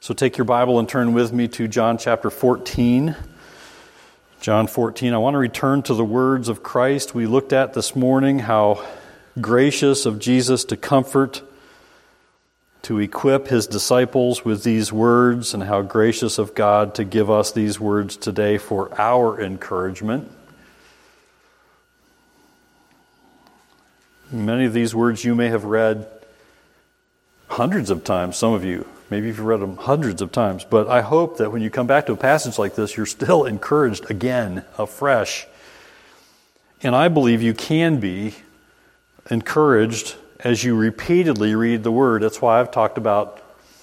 So take your Bible and turn with me to John chapter 14. John 14. I want to return to the words of Christ. We looked at this morning how gracious of Jesus to comfort, to equip his disciples with these words, and how gracious of God to give us these words today for our encouragement. Many of these words you may have read hundreds of times, some of you. Maybe you've read them hundreds of times. But I hope that when you come back to a passage like this, you're still encouraged again, afresh. And I believe you can be encouraged as you repeatedly read the Word. That's why I've talked about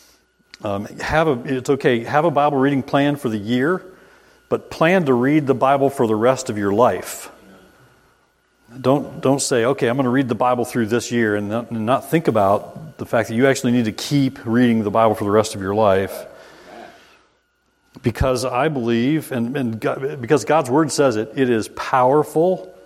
have a Bible reading plan for the year, but plan to read the Bible for the rest of your life. Don't say, okay, I'm going to read the Bible through this year and not think about the fact that you actually need to keep reading the Bible for the rest of your life. Because I believe, because God's Word says it, it is powerful,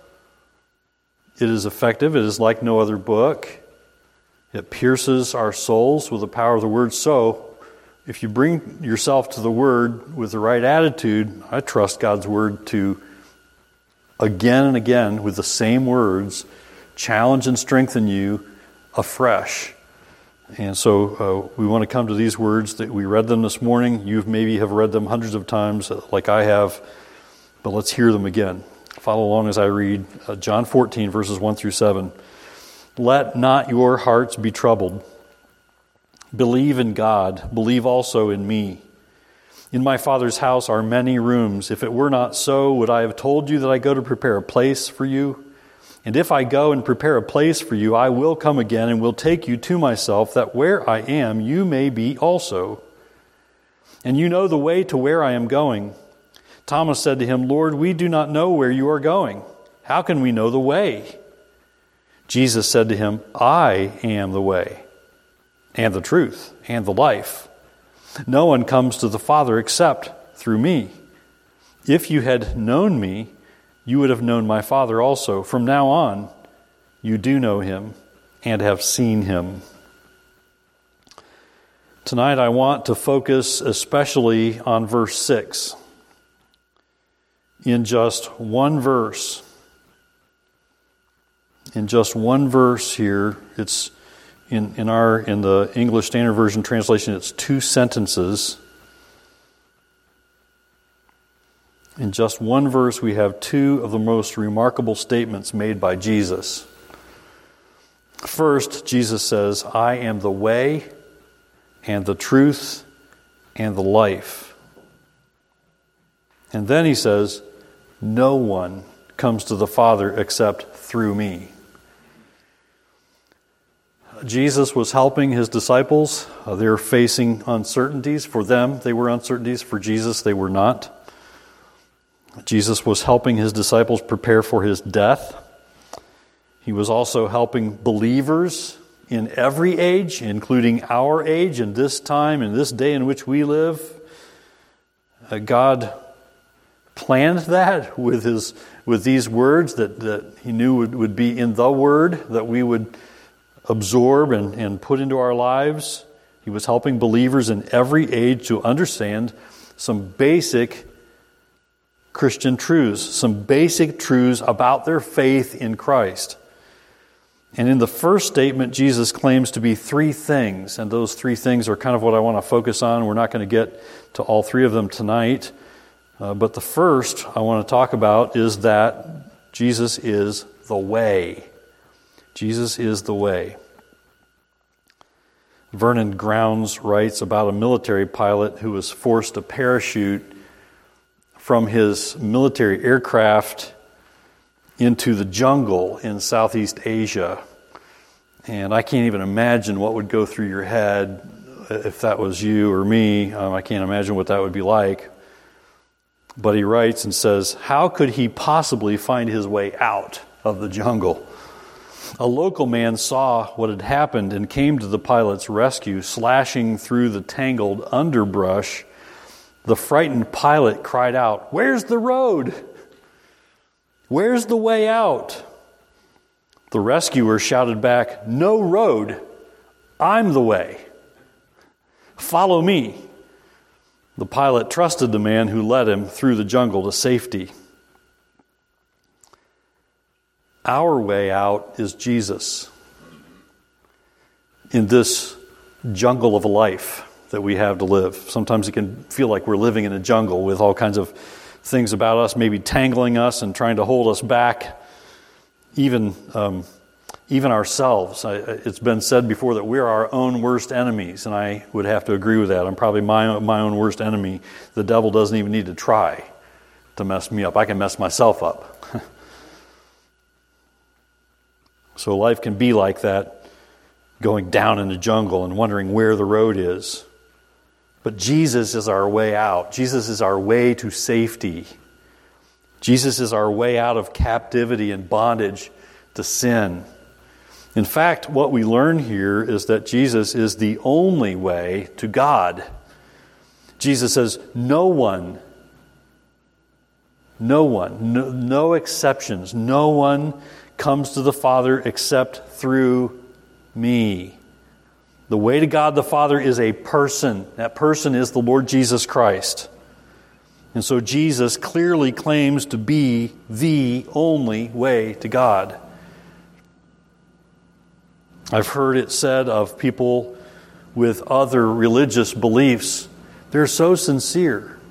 it is effective, it is like no other book. It pierces our souls with the power of the Word. So, if you bring yourself to the Word with the right attitude, I trust God's Word to again and again, with the same words, challenge and strengthen you afresh. And so we want to come to these words that we read them this morning. You maybe have read them hundreds of times like I have, but let's hear them again. Follow along as I read John 14, verses 1 through 7. Let not your hearts be troubled. Believe in God. Believe also in me. In my Father's house are many rooms. If it were not so, would I have told you that I go to prepare a place for you? And if I go and prepare a place for you, I will come again and will take you to myself, that where I am, you may be also. And you know the way to where I am going. Thomas said to him, Lord, we do not know where you are going. How can we know the way? Jesus said to him, I am the way, and the truth, and the life. No one comes to the Father except through me. If you had known me, you would have known my Father also. From now on, you do know him and have seen him. Tonight I want to focus especially on verse 6. In just one verse. In just one verse here, it's In the English Standard Version translation, it's 2 sentences. In just one verse, we have 2 of the most remarkable statements made by Jesus. First, Jesus says, I am the way and the truth and the life. And then he says, no one comes to the Father except through me. Jesus was helping his disciples. They were facing uncertainties. For them, they were uncertainties. For Jesus, they were not. Jesus was helping his disciples prepare for his death. He was also helping believers in every age, including our age and this time and this day in which we live. God planned that with these words that he knew would be in the Word, that we would absorb and put into our lives. He was helping believers in every age to understand some basic Christian truths, some basic truths about their faith in Christ. And in the first statement, Jesus claims to be 3 things, and those 3 things are kind of what I want to focus on. We're not going to get to all 3 of them tonight, but the first I want to talk about is that Jesus is the way. Jesus is the way. Vernon Grounds writes about a military pilot who was forced to parachute from his military aircraft into the jungle in Southeast Asia. And I can't even imagine what would go through your head if that was you or me. I can't imagine what that would be like. But he writes and says, how could he possibly find his way out of the jungle? A local man saw what had happened and came to the pilot's rescue, slashing through the tangled underbrush. The frightened pilot cried out, "Where's the road? Where's the way out?" The rescuer shouted back, "No road. I'm the way. Follow me, The pilot trusted the man who led him through the jungle to safety. Our way out is Jesus in this jungle of life that we have to live. Sometimes it can feel like we're living in a jungle with all kinds of things about us, maybe tangling us and trying to hold us back, even ourselves. It's been said before that we're our own worst enemies, and I would have to agree with that. I'm probably my own worst enemy. The devil doesn't even need to try to mess me up. I can mess myself up. So life can be like that, going down in the jungle and wondering where the road is. But Jesus is our way out. Jesus is our way to safety. Jesus is our way out of captivity and bondage to sin. In fact, what we learn here is that Jesus is the only way to God. Jesus says, no exceptions, no one comes to the Father except through me. The way to God the Father is a person. That person is the Lord Jesus Christ. And so Jesus clearly claims to be the only way to God. I've heard it said of people with other religious beliefs, they're so sincere.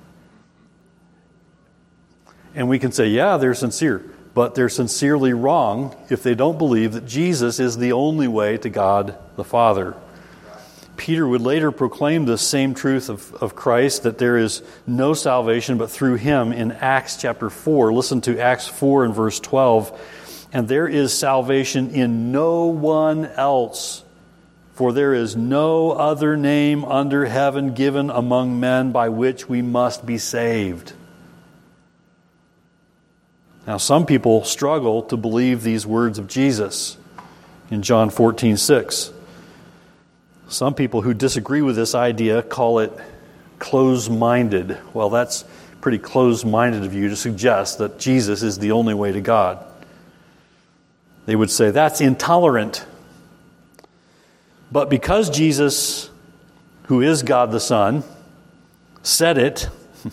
And we can say, yeah, they're sincere. But they're sincerely wrong if they don't believe that Jesus is the only way to God the Father. Peter would later proclaim this same truth of Christ, that there is no salvation but through Him in Acts chapter 4. Listen to Acts 4 and verse 12. And there is salvation in no one else, for there is no other name under heaven given among men by which we must be saved. Now, some people struggle to believe these words of Jesus in John 14:6. Some people who disagree with this idea call it close-minded. Well, that's pretty close-minded of you to suggest that Jesus is the only way to God. They would say that's intolerant. But because Jesus, who is God the Son, said it,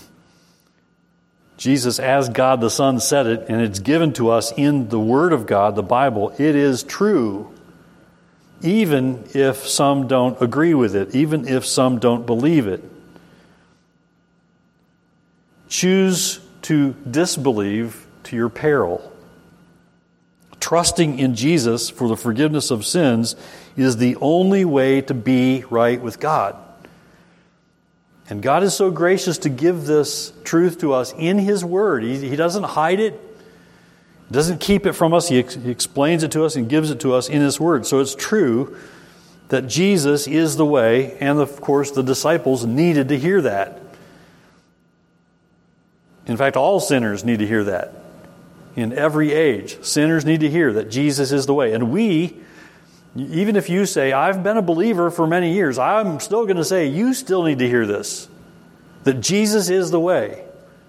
Jesus as God the Son said it, and it's given to us in the Word of God, the Bible, it is true, even if some don't agree with it, even if some don't believe it. Choose to disbelieve to your peril. Trusting in Jesus for the forgiveness of sins is the only way to be right with God. And God is so gracious to give this truth to us in His Word. He doesn't hide it. He doesn't keep it from us. He explains it to us and gives it to us in His Word. So it's true that Jesus is the way, and of course the disciples needed to hear that. In fact, all sinners need to hear that. In every age, sinners need to hear that Jesus is the way. And we, even if you say, I've been a believer for many years, I'm still going to say, you still need to hear this. That Jesus is the way.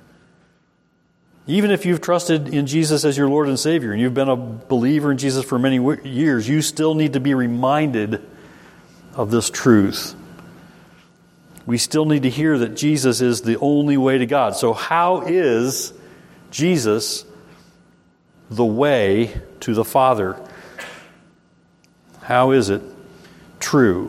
Even if you've trusted in Jesus as your Lord and Savior, and you've been a believer in Jesus for many years, you still need to be reminded of this truth. We still need to hear that Jesus is the only way to God. So how is Jesus the way to the Father? How is it true?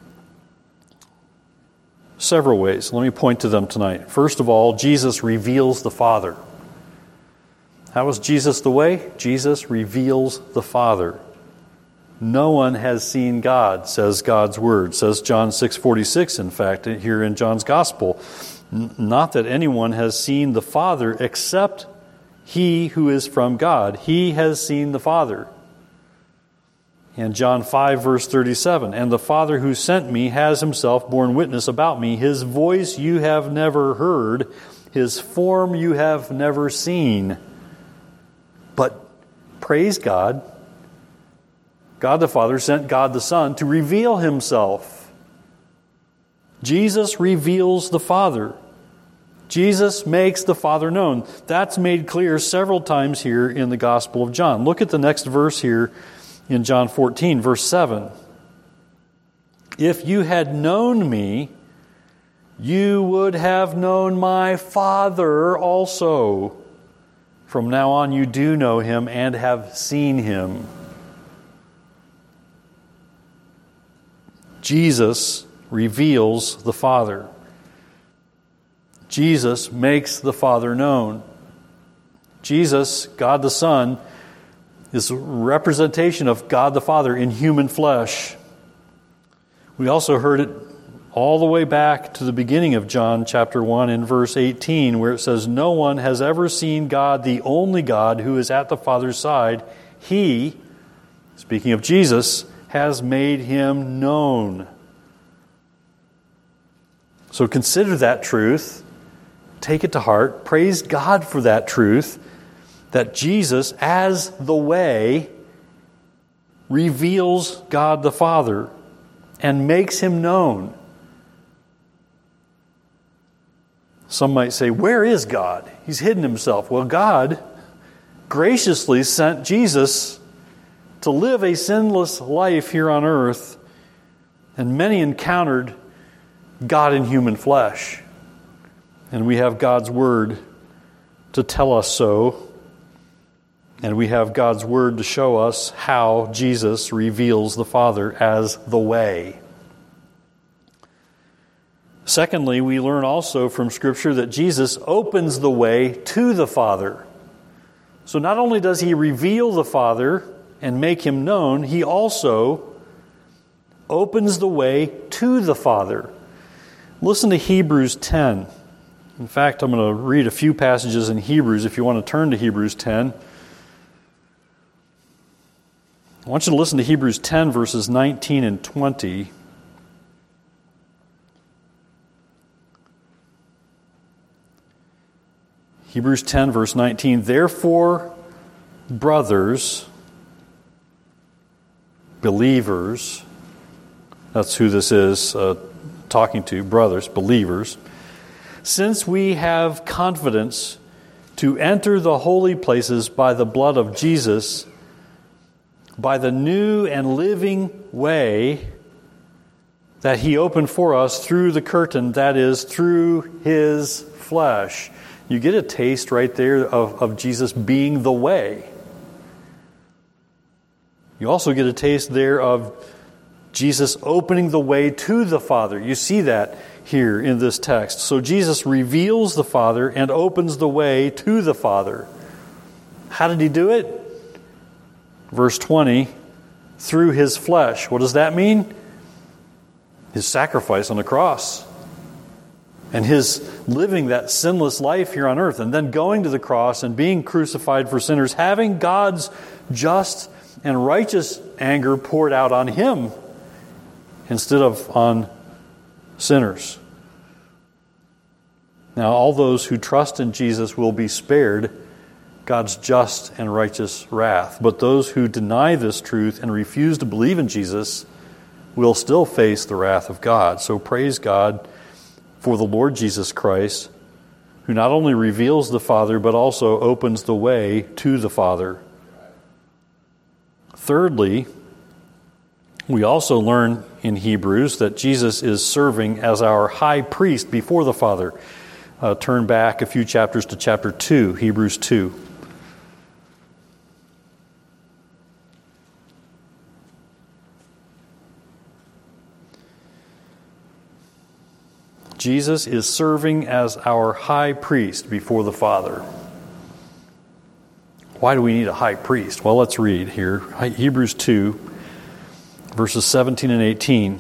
Several ways. Let me point to them tonight. First of all, Jesus reveals the Father. How is Jesus the way? Jesus reveals the Father. No one has seen God, says God's Word. Says John 6:46, in fact, here in John's Gospel. Not that anyone has seen the Father except he who is from God. He has seen the Father. And John 5, verse 37, and the Father who sent me has Himself borne witness about me. His voice you have never heard. His form you have never seen. But praise God, God the Father sent God the Son to reveal Himself. Jesus reveals the Father. Jesus makes the Father known. That's made clear several times here in the Gospel of John. Look at the next verse here in John 14, verse 7. If you had known me, you would have known my Father also. From now on you do know him and have seen him. Jesus reveals the Father. Jesus makes the Father known. Jesus, God the Son, is a representation of God the Father in human flesh. We also heard it all the way back to the beginning of John chapter 1 in verse 18, where it says, no one has ever seen God, the only God who is at the Father's side. He, speaking of Jesus, has made him known. So consider that truth. Take it to heart. Praise God for that truth, that Jesus, as the way, reveals God the Father and makes him known. Some might say, where is God? He's hidden himself. Well, God graciously sent Jesus to live a sinless life here on earth, and many encountered God in human flesh. And we have God's Word to tell us so, and we have God's Word to show us how Jesus reveals the Father as the way. Secondly, we learn also from Scripture that Jesus opens the way to the Father. So not only does he reveal the Father and make him known, he also opens the way to the Father. Listen to Hebrews 10. In fact, I'm going to read a few passages in Hebrews if you want to turn to Hebrews 10. I want you to listen to Hebrews 10, verses 19 and 20. Hebrews 10, verse 19, therefore, brothers, believers, that's who this is talking to, brothers, believers, since we have confidence to enter the holy places by the blood of Jesus, by the new and living way that he opened for us through the curtain, that is, through his flesh. You get a taste right there of Jesus being the way. You also get a taste there of Jesus opening the way to the Father. You see that here in this text. So Jesus reveals the Father and opens the way to the Father. How did he do it? Verse 20, through his flesh. What does that mean? His sacrifice on the cross. And his living that sinless life here on earth, and then going to the cross and being crucified for sinners, having God's just and righteous anger poured out on him instead of on sinners. Now, all those who trust in Jesus will be spared God's just and righteous wrath. But those who deny this truth and refuse to believe in Jesus will still face the wrath of God. So praise God for the Lord Jesus Christ, who not only reveals the Father, but also opens the way to the Father. Thirdly, we also learn in Hebrews that Jesus is serving as our high priest before the Father. Turn back a few chapters to chapter 2, Hebrews 2. Jesus is serving as our high priest before the Father. Why do we need a high priest? Well, let's read here. Hebrews 2, verses 17 and 18.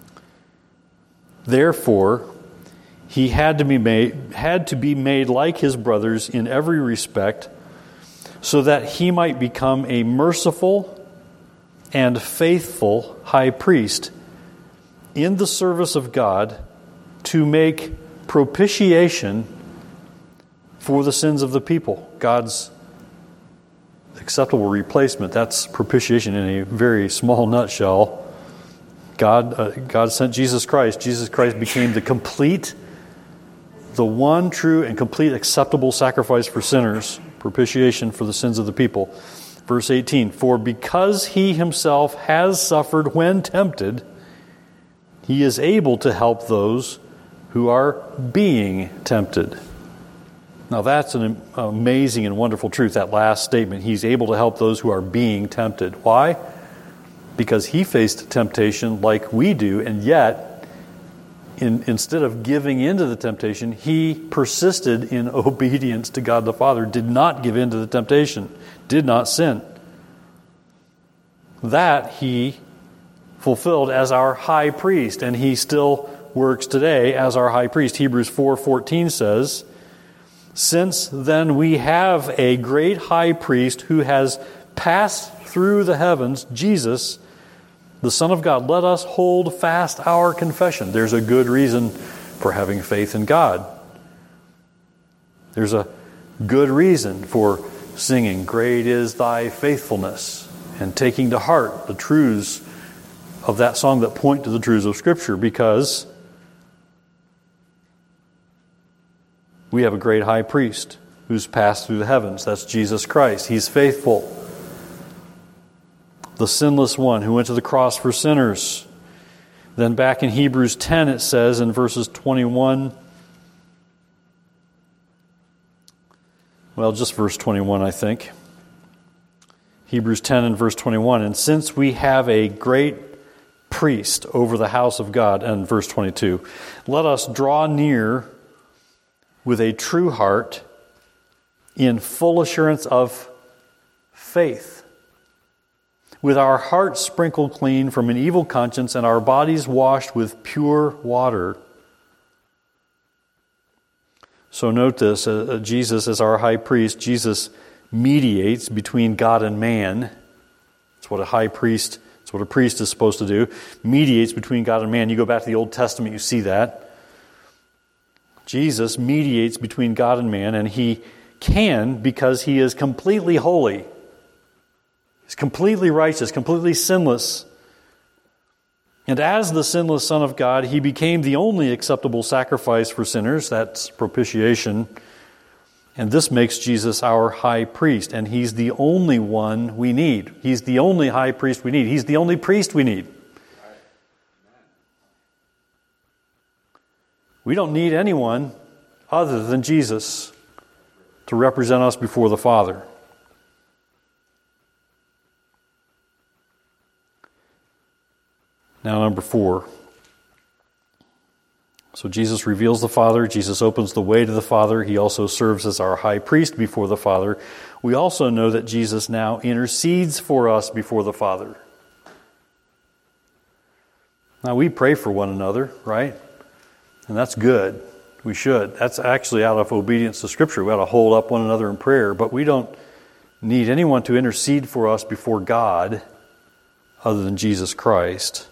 Therefore, he had to be made like his brothers in every respect, so that he might become a merciful and faithful high priest in the service of God, to make propitiation for the sins of the people. God's acceptable replacement. That's propitiation in a very small nutshell. God sent Jesus Christ. Jesus Christ became the one true and complete acceptable sacrifice for sinners, propitiation for the sins of the people. Verse 18, for because he himself has suffered when tempted, he is able to help those who are being tempted. Now that's an amazing and wonderful truth, that last statement. He's able to help those who are being tempted. Why? Because he faced temptation like we do, and yet, instead of giving in to the temptation, he persisted in obedience to God the Father, did not give in to the temptation, did not sin. That he fulfilled as our high priest, and he still works today as our high priest. Hebrews 4:14 says, "Since then we have a great high priest who has passed through the heavens, Jesus, the Son of God, let us hold fast our confession." There's a good reason for having faith in God. There's a good reason for singing, "Great is thy faithfulness," and taking to heart the truths of that song that point to the truths of Scripture, because we have a great high priest who's passed through the heavens. That's Jesus Christ. He's faithful. The sinless one who went to the cross for sinners. Then back in Hebrews 10 it says in verses 21, well, just verse 21 I think. Hebrews 10 and verse 21, "And since we have a great priest over the house of God," and verse 22, "let us draw near with a true heart in full assurance of faith, with our hearts sprinkled clean from an evil conscience and our bodies washed with pure water." So note this, Jesus as our high priest, Jesus mediates between God and man. It's what a priest is supposed to do. Mediates between God and man. You go back to the Old Testament, you see that. Jesus mediates between God and man, and he can because he is completely holy. He's completely righteous, completely sinless. And as the sinless Son of God, he became the only acceptable sacrifice for sinners. That's propitiation. And this makes Jesus our high priest. And he's the only one we need. He's the only high priest we need. He's the only priest we need. We don't need anyone other than Jesus to represent us before the Father. Now, number 4. So Jesus reveals the Father. Jesus opens the way to the Father. He also serves as our high priest before the Father. We also know that Jesus now intercedes for us before the Father. Now, we pray for one another, right? And that's good. We should. That's actually out of obedience to Scripture. We ought to hold up one another in prayer. But we don't need anyone to intercede for us before God other than Jesus Christ.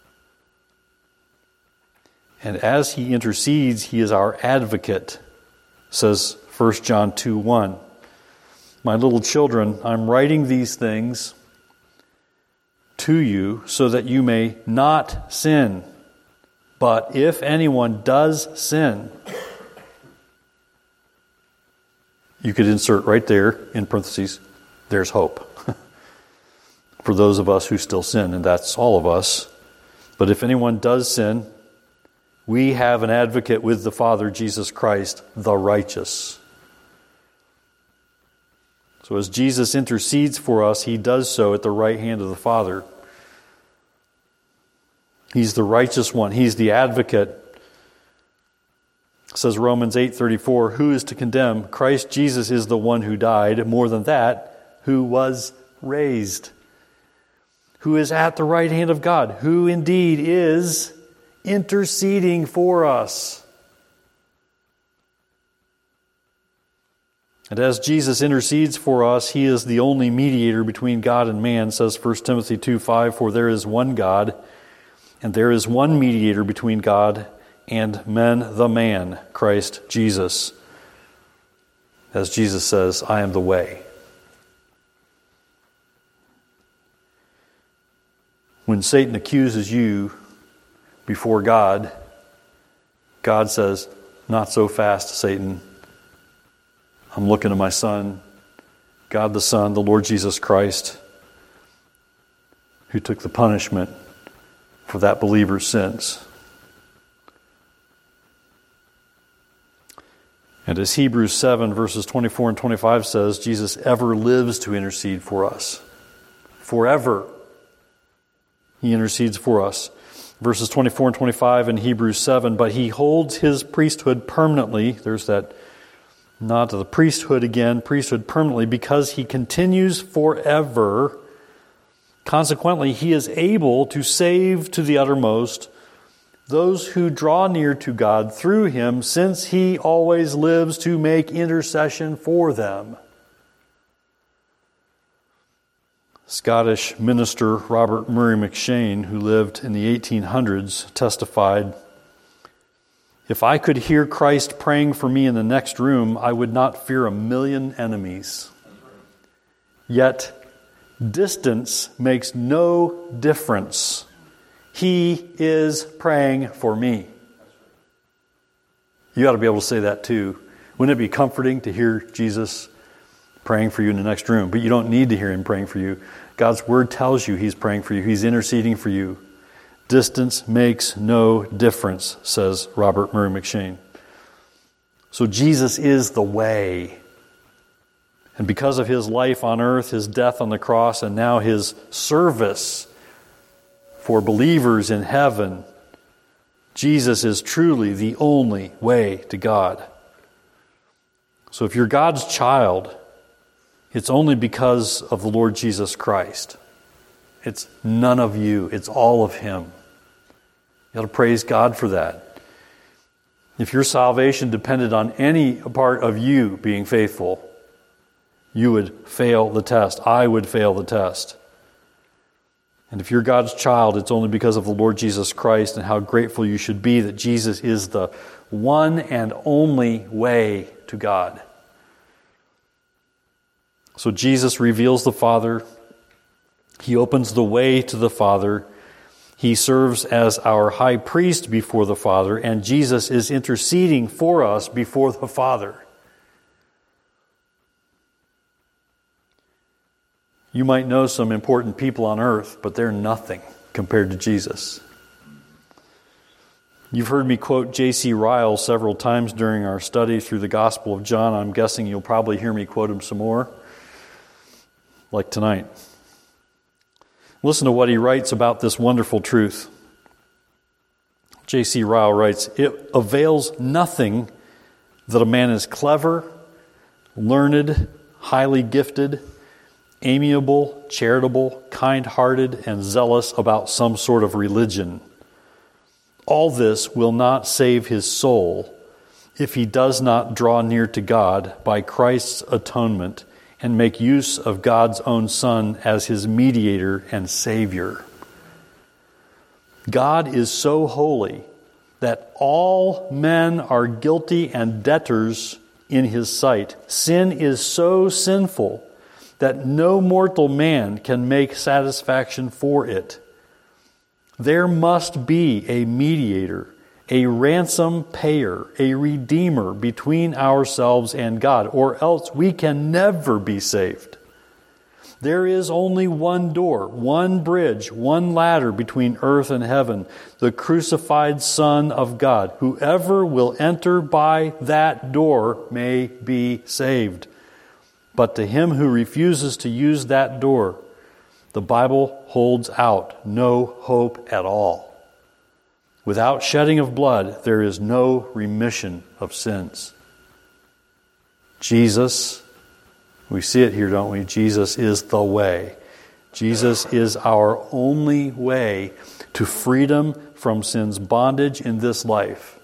And as he intercedes, he is our advocate, says 1 John 2:1. "My little children, I'm writing these things to you so that you may not sin. But if anyone does sin," you could insert right there in parentheses, "there's hope." For those of us who still sin, and that's all of us. But if anyone does sin, we have an advocate with the Father, Jesus Christ, the righteous. So as Jesus intercedes for us, he does so at the right hand of the Father. He's the righteous one. He's the advocate. It says Romans 8:34, "Who is to condemn? Christ Jesus is the one who died. More than that, who was raised, who is at the right hand of God, who indeed is interceding for us." And as Jesus intercedes for us, he is the only mediator between God and man, says 1 Timothy 2:5, "For there is one God, and there is one mediator between God and men, the man, Christ Jesus." As Jesus says, "I am the way." When Satan accuses you before God, God says, "Not so fast, Satan. I'm looking to my Son, God the Son, the Lord Jesus Christ, who took the punishment for that believer's sins." And as Hebrews 7 verses 24 and 25 says, Jesus ever lives to intercede for us. Forever He intercedes for us. Verses 24 and 25 in Hebrews 7, but He holds His priesthood permanently. There's that nod to the priesthood again, priesthood permanently, because He continues forever. Consequently, He is able to save to the uttermost those who draw near to God through Him, since He always lives to make intercession for them. Scottish minister Robert Murray McCheyne, who lived in the 1800s, testified, "If I could hear Christ praying for me in the next room, I would not fear a million enemies. Yet, distance makes no difference. He is praying for me." You ought to be able to say that too. Wouldn't it be comforting to hear Jesus praying for you in the next room? But you don't need to hear Him praying for you. God's Word tells you He's praying for you. He's interceding for you. Distance makes no difference, says Robert Murray McCheyne. So Jesus is the way. And because of His life on earth, His death on the cross, and now His service for believers in heaven, Jesus is truly the only way to God. So if you're God's child, it's only because of the Lord Jesus Christ. It's none of you. It's all of Him. You ought to praise God for that. If your salvation depended on any part of you being faithful, you would fail the test. I would fail the test. And if you're God's child, it's only because of the Lord Jesus Christ, and how grateful you should be that Jesus is the one and only way to God. So Jesus reveals the Father. He opens the way to the Father. He serves as our high priest before the Father, and Jesus is interceding for us before the Father. You might know some important people on earth, but they're nothing compared to Jesus. You've heard me quote J.C. Ryle several times during our study through the Gospel of John. I'm guessing you'll probably hear me quote him some more, like tonight. Listen to what he writes about this wonderful truth. J.C. Ryle writes, "It avails nothing that a man is clever, learned, highly gifted, amiable, charitable, kind-hearted, and zealous about some sort of religion. All this will not save his soul if he does not draw near to God by Christ's atonement and make use of God's own Son as his mediator and Savior. God is so holy that all men are guilty and debtors in His sight. Sin is so sinful that no mortal man can make satisfaction for it. There must be a mediator, a ransom payer, a redeemer between ourselves and God, or else we can never be saved. There is only one door, one bridge, one ladder between earth and heaven, the crucified Son of God. Whoever will enter by that door may be saved. But to him who refuses to use that door, the Bible holds out no hope at all. Without shedding of blood, there is no remission of sins." Jesus, we see it here, don't we? Jesus is the way. Jesus is our only way to freedom from sin's bondage in this life.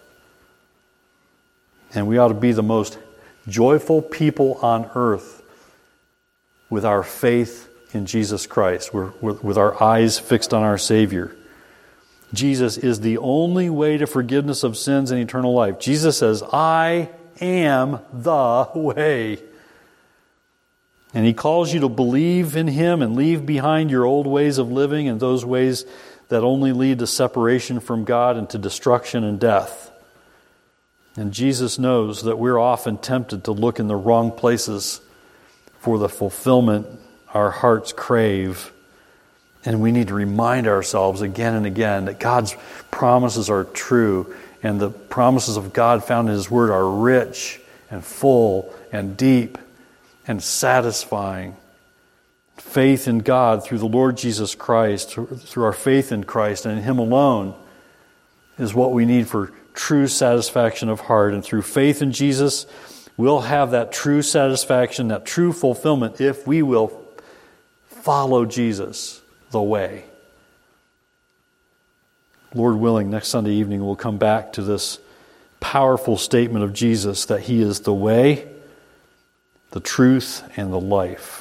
And we ought to be the most joyful people on earth with our faith in Jesus Christ, with our eyes fixed on our Savior. Jesus is the only way to forgiveness of sins and eternal life. Jesus says, "I am the way." And He calls you to believe in Him and leave behind your old ways of living and those ways that only lead to separation from God and to destruction and death. And Jesus knows that we're often tempted to look in the wrong places for the fulfillment our hearts crave. And we need to remind ourselves again and again that God's promises are true, and the promises of God found in His Word are rich and full and deep and satisfying. Faith in God through the Lord Jesus Christ, through our faith in Christ and in Him alone, is what we need for true satisfaction of heart. And through faith in Jesus, we'll have that true satisfaction, that true fulfillment, if we will follow Jesus, the way. Lord willing, next Sunday evening we'll come back to this powerful statement of Jesus that He is the way, the truth, and the life.